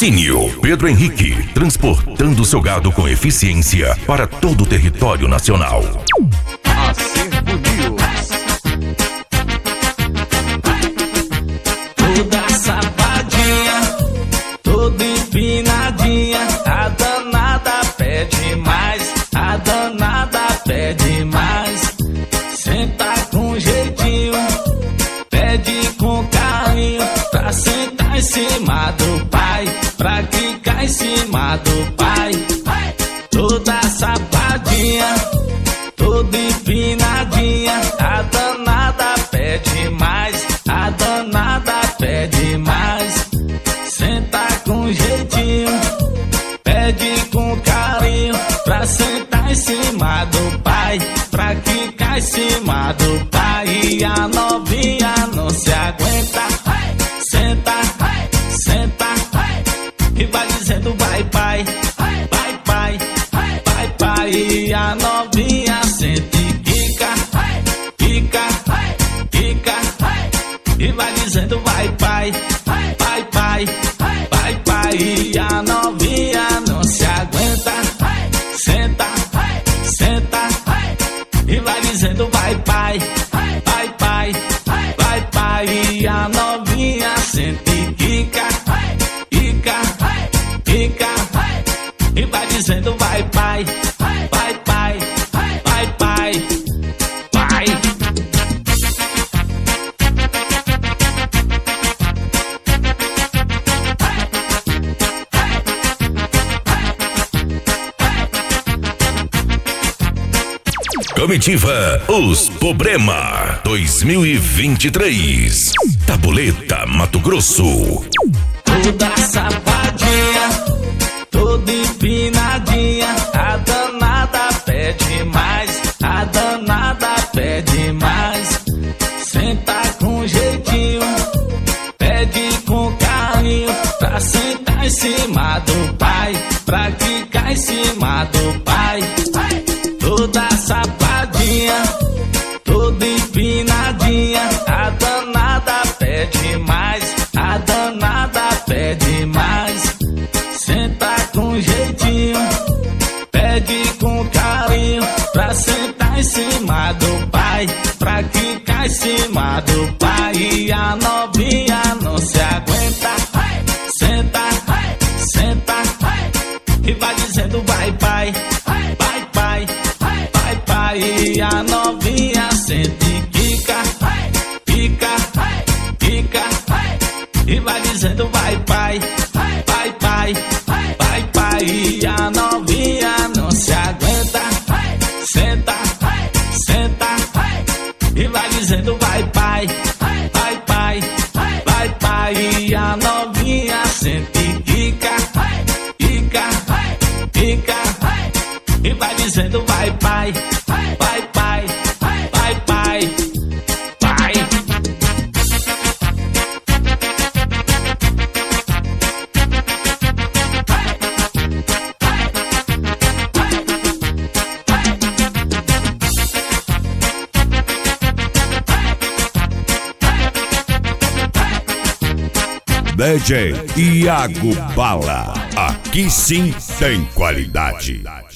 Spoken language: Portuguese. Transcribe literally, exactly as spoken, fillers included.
Patrocínio Pedro Henrique, transportando seu gado com eficiência para todo o território nacional. Acervo News. Toda safadinha, toda empinadinha, a danada pede mais, a danada pede mais. Senta com jeitinho, pede com carinho, pra sentar em cima do pai, pra quicar em cima do pai. Toda safadinha, toda empinadinha, a danada pede mais, a danada pede mais. Senta com jeitinho, pede com carinho, pra sentar em cima do pai, pra quicar em cima do pai. E a novinha não se aguenta, senta, senta, e vai dizendo vai pai, vai pai, vai pai. E a novinha sente quica, quica, quica, e vai dizendo vai pai, vai pai, vai pai. E a novinha não se aguenta, senta, senta, e vai dizendo vai pai, vai pai, vai pai. E a novinha sente quica, quica, quica, e vai dizendo vai pai, vai pai, vai pai, vai. Comitiva Os Problema dois mil e vinte e três. Tabuleta, Mato Grosso. Toda safadinha, toda empinadinha, a danada pede mais, a danada pede mais. Senta com jeitinho, pede com carinho, pra sentar em cima do pai, pra quicar em cima do pai. Toda safadinha, toda empinadinha, a danada pede mais, a danada pede mais. Senta com jeitinho, pede com carinho, pra sentar em cima do pai, pra quicar em cima do pai. E a novinha não se aguenta, senta, senta, e vai dizendo vai pai, vai pai, vai pai. E a novinha sente quica, quica, quica, e vai dizendo vai pai, vai pai, vai pai. E a novinha não se aguenta, senta, senta, e vai dizendo vai pai, vai pai, vai pai. E a novinha sente quica, quica, quica, e vai dizendo vai pai, vai pai, vai pai, vai. D J Iago Bala. Aqui sim tem qualidade.